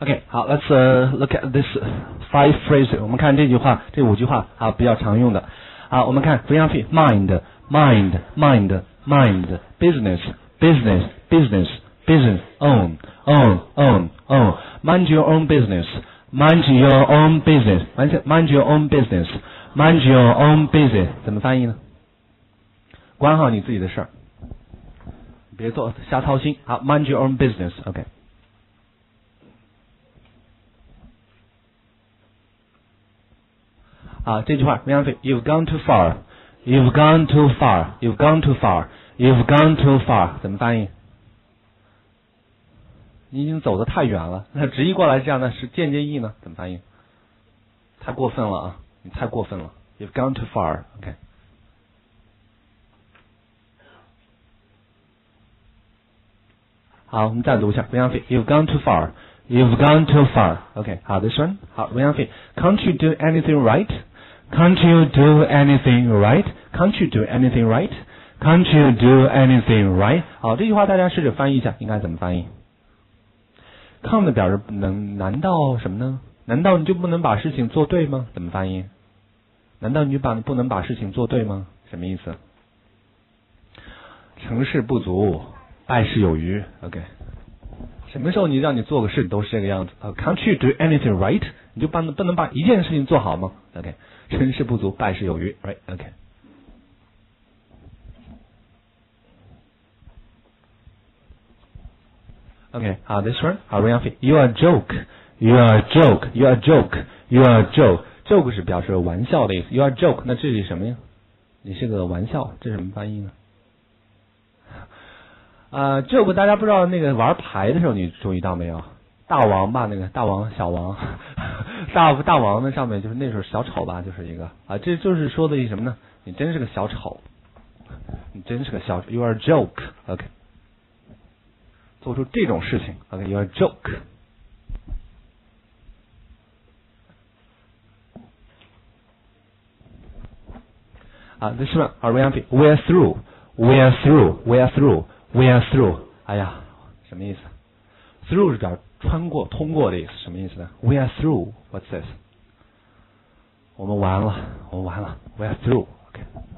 OK， 好 ，Let's look at this 5 phrases。我们看这5句话啊，比较常用的。好，我们看 for example mind business own mind your own business mind your own business 怎么翻译呢？管好你自己的事儿，别做瞎操心。好 mind your own business OK。啊，这句话 You've gone too far You've gone too far 怎么翻译？你已经走得太远了。那直译过来这样的是间接意呢？怎么翻译？太过分了啊！你太过分了。You've gone too far OK。好，我们再读一下 You've gone too far OK。好 this one 好 Can't you do anything right Can't you do anything right好，这句话大家试着翻译一下，应该怎么翻译？Can't 表示难道什么呢？难道你就不能把事情做对吗？怎么翻译？难道你就不能把事情做对吗？什么意思？成事不足，败事有余。OK， 什么时候让你做个事都是这个样子？Can't you do anything right？ 你就不能把一件事情做好吗 ？OK， 成事不足，败事有余。Right？ OK。Okay, this one, you are a joke. Joke 是表示玩笑的意思。You are a joke， 那这是什么呀？你是个玩笑，这是什么翻译呢？joke 大家不知道那个玩牌的时候你注意到没有？大王吧，那个大王小王，大王的上面就是那时候小丑吧，就是一个这就是说的什么呢？你真是个小丑，你真是个小丑。You are a joke, OK。做出这种事情 OK you're a joke this one we're through 哎呀什么意思 through 是表穿过通过的意思什么意思呢 we're through what's this 我们完了 we're through OK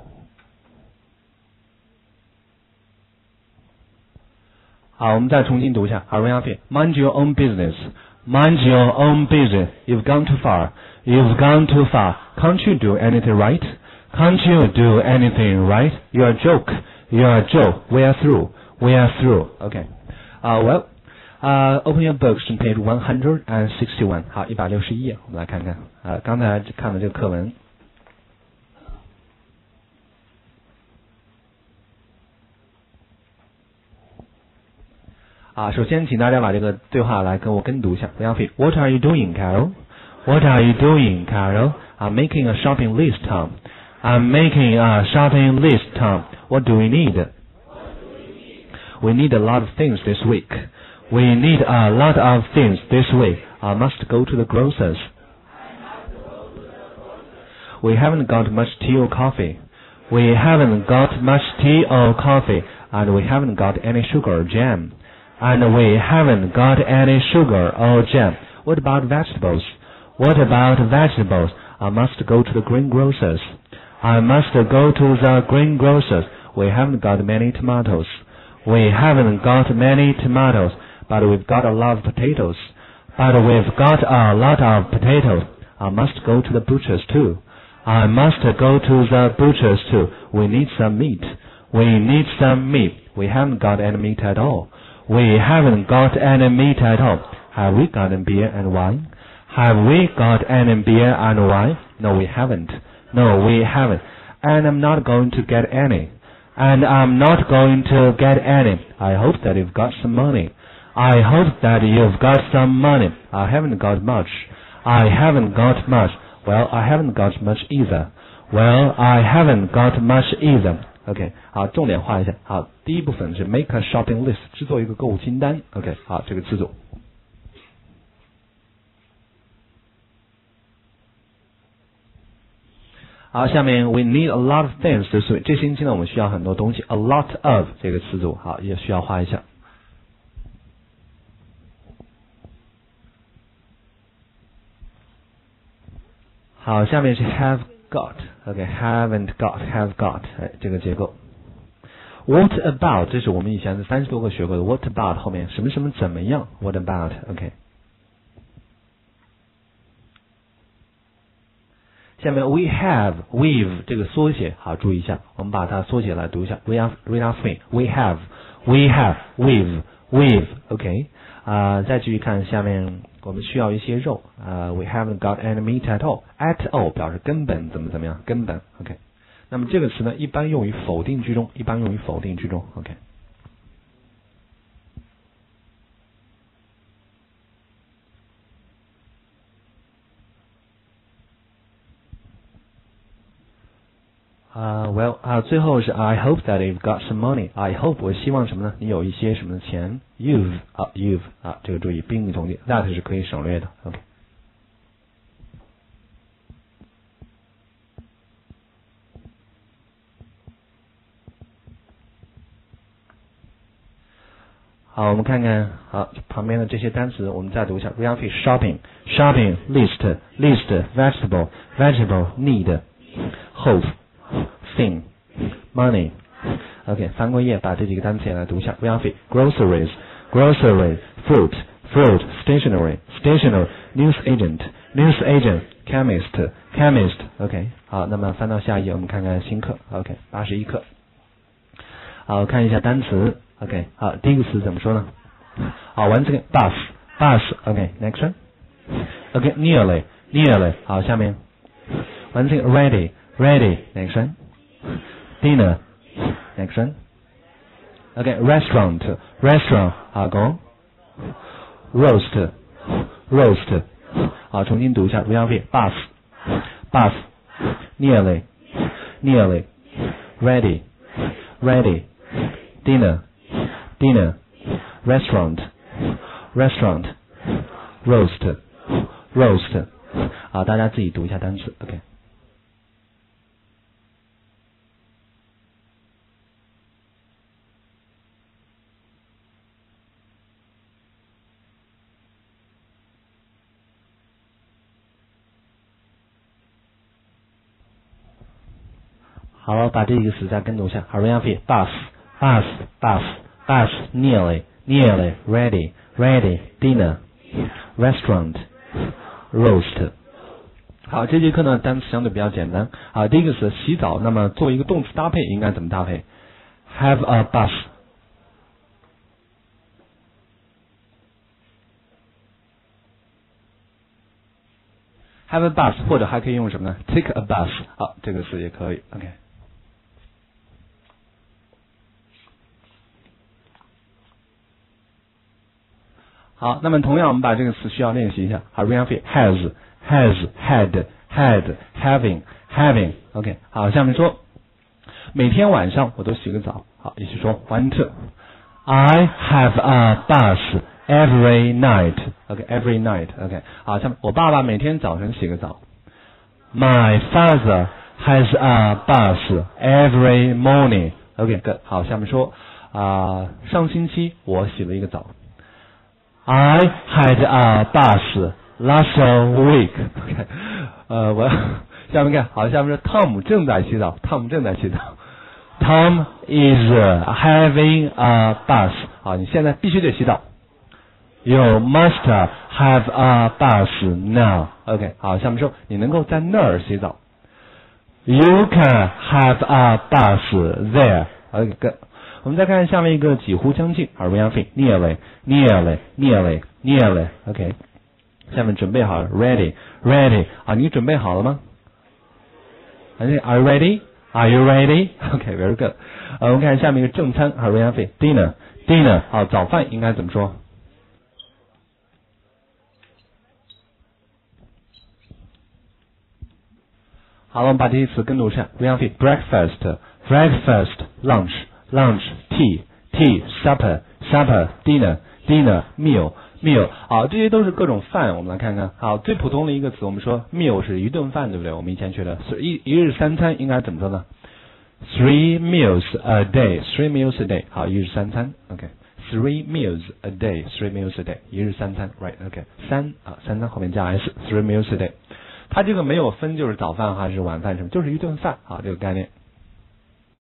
好，我们再重新读一下。好 Mind your own business. You've gone too far. Can't you do anything right? You're a joke. We are through. Okay. Open your books to page 161. 好，161页，我们来看看。刚才看的这个课文。首先请大家把这个对话来跟我跟读一下。What are you doing, Carol? I'm making a shopping list, Tom. What do we need? We need a lot of things this week. I must go to the grocer's. We haven't got much tea or coffee. And we haven't got any sugar or jam. What about vegetables? I must go to the greengrocers. We haven't got many tomatoes. But we've got a lot of potatoes. I must go to the butcher's too. We need some meat. We haven't got any meat at all. Have we got any beer and wine? No, we haven't. And I'm not going to get any. I hope that you've got some money. I haven't got much. Well, I haven't got much either. OK， 好，重点画一下。好，第一部分是 make a shopping list， 制作一个购物清单。OK， 好，这个词组。好，下面 we need a lot of things this week。这星期呢，我们需要很多东西。a lot of 这个词组，好，也需要画一下。 好，下面是 have got，OK，haven't got，have got， 这个结构。What about， 这是我们以前30多个学过的 What about 后面什么什么怎么样 What about，OK。下面 we have we've 这个缩写，好注意一下，我们把它缩写来读一下 read off me we have we've OK 再继续看下面，我们需要一些肉we haven't got any meat at all 表示根本怎么样，根本 OK。那么这个词呢，一般用于否定句中OK。最后是 I hope that you've got some money. I hope 我希望什么呢？你有一些什么钱 ？You've 这个注意宾语同义 ，that 是可以省略的。OK。好，我们看看旁边的这些单词，我们再读一下。Real shopping list vegetable need hope thing money OK 翻过页把这几个单词也来读一下 Real groceries fruit stationery news agent chemist OK 好，那么翻到下一页我们看看新课 OK 81课。好，看一下单词 OK 好，第一个词怎么说呢？好，完这个 bus OK next one OK nearly 好，下面完这个 ready next one dinner next one OK restaurant 好 go on roast 好，重新读一下 real bus nearly ready dinner restaurant roast 好，大家自己读一下单词 OK。好，把这个词再跟读一下。好 ，real bus nearly ready dinner restaurant roast。好，这节课呢单词相对比较简单。好，第一个词洗澡，那么作为一个动词搭配应该怎么搭配 ？Have a bath。Have a bath 或者还可以用什么呢 ？Take a bath 好，这个词也可以。OK。好，那么同样我们把这个词需要练习一下。好 ，real has had having OK。好，下面说每天晚上我都洗个澡。好，一起说 1 2 I have a bath every night every night OK。好，下面我爸爸每天早晨洗个澡。My father has a bath every morning OK good。好，下面说上星期我洗了一个澡。I had a bath last week OK。我下面看好，下面说汤姆正在洗澡。Tom is having a bath。好，你现在必须得洗澡。You must have a bath now OK。好，下面说你能够在那儿洗澡。You can have a bath there OK good。我们再看下面一个几乎将近 real nearly OK。下面准备好了 ready 你准备好了吗 ？Are you ready OK very good。我们看下面一个正餐 real dinner 好，早饭应该怎么说？好了，我们把这些词跟读一下 real breakfast lunch tea supper dinner meal 好，这些都是各种饭，我们来看看。好，最普通的一个词我们说 meal 是一顿饭，对不对？我们以前学的一日三餐应该怎么说呢 ？3 meals a day 好，一日三餐 OK。3 meals a day 一日三餐 right OK。三餐后面加 s 3 meals a day。 它这个没有分就是早饭还是晚饭什么，就是一顿饭啊，这个概念。